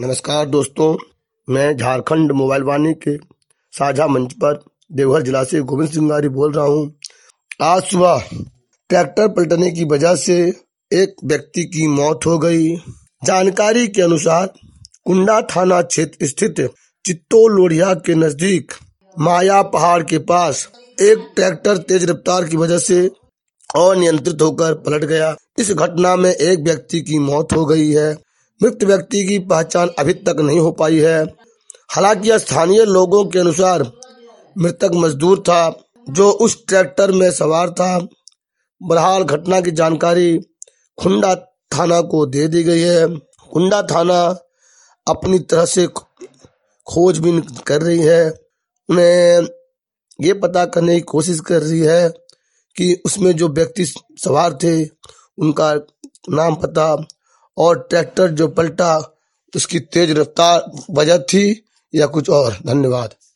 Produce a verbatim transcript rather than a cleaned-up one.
नमस्कार दोस्तों, मैं झारखंड मोबाइल वाणी के साझा मंच पर देवघर जिला से गोविंद सिंगारी बोल रहा हूं। आज सुबह ट्रैक्टर पलटने की वजह से एक व्यक्ति की मौत हो गई। जानकारी के अनुसार कुंडा थाना क्षेत्र स्थित चित्तो लोढ़िया के नजदीक माया पहाड़ के पास एक ट्रैक्टर तेज रफ्तार की वजह से अनियंत्रित होकर पलट गया। इस घटना में एक व्यक्ति की मौत हो गई है। मृत व्यक्ति की पहचान अभी तक नहीं हो पाई है। हालांकि स्थानीय लोगों के अनुसार मृतक मजदूर था जो उस ट्रैक्टर में सवार था। बहरहाल घटना की जानकारी कुंडा थाना को दे दी गई है। कुंडा थाना अपनी तरह से खोजबीन कर रही है। उन्हें ये पता करने की कोशिश कर रही है कि उसमें जो व्यक्ति सवार थे उनका नाम पता और ट्रैक्टर जो पलटा उसकी तेज रफ्तार वजह थी या कुछ और। धन्यवाद।